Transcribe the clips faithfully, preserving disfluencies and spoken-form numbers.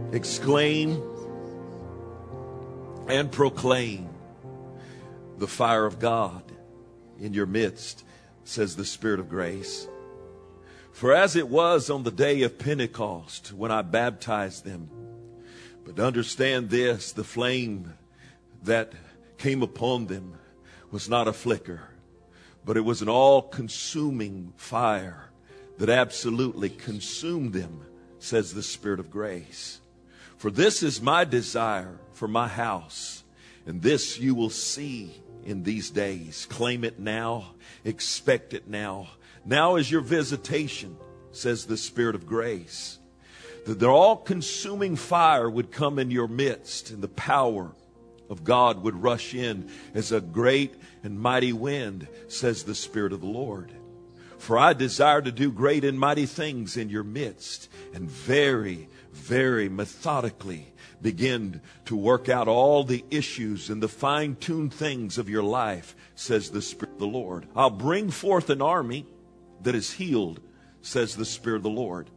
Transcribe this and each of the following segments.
exclaim and proclaim the fire of God in your midst, says the Spirit of grace. For as it was on the day of Pentecost when I baptized them, but understand this, the flame that came upon them was not a flicker, but it was an all-consuming fire that absolutely consumed them, says the Spirit of grace. For this is my desire for my house, and this you will see in these days. Claim it now, expect it now. Now is your visitation, says the Spirit of grace. That the all-consuming fire would come in your midst, and the power of God would rush in as a great and mighty wind, says the Spirit of the Lord. For I desire to do great and mighty things in your midst, and very, very methodically begin to work out all the issues and the fine-tuned things of your life, says the Spirit of the Lord. I'll bring forth an army that is healed, says the Spirit of the Lord.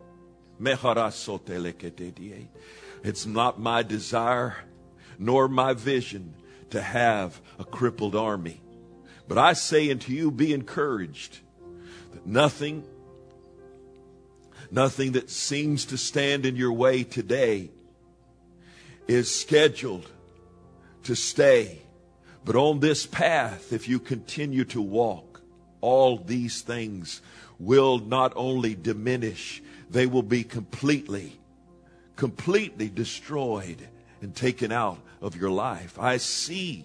It's not my desire nor my vision to have a crippled army. But I say unto you, be encouraged that nothing, nothing that seems to stand in your way today is scheduled to stay. But on this path, if you continue to walk, all these things will not only diminish, they will be completely, completely destroyed and taken out of your life. I see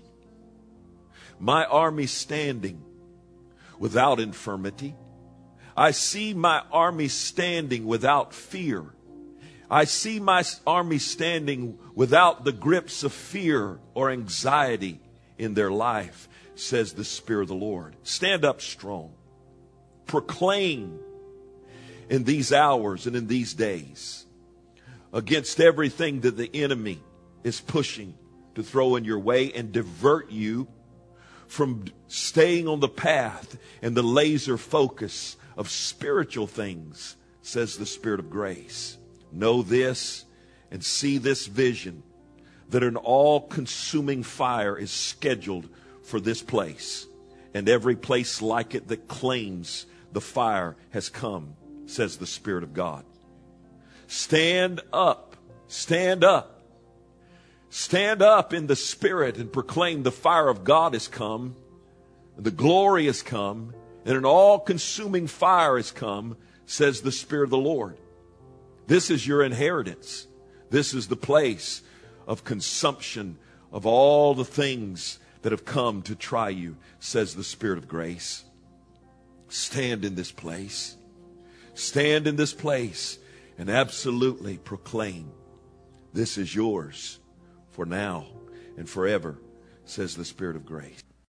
my army standing without infirmity. I see my army standing without fear. I see my army standing without the grips of fear or anxiety in their life, says the Spirit of the Lord. Stand up strong. Proclaim in these hours and in these days against everything that the enemy is pushing to throw in your way and divert you from staying on the path and the laser focus of spiritual things, says the Spirit of grace. Know this and see this vision, that an all-consuming fire is scheduled for this place, and every place like it that claims the fire has come, says the Spirit of God. Stand up, stand up, stand up in the Spirit and proclaim the fire of God has come, the glory has come, and an all-consuming fire has come, says the Spirit of the Lord. This is your inheritance. This is the place of consumption of all the things that have come to try you, says the Spirit of grace. Stand in this place. Stand in this place and absolutely proclaim, this is yours for now and forever, says the Spirit of grace.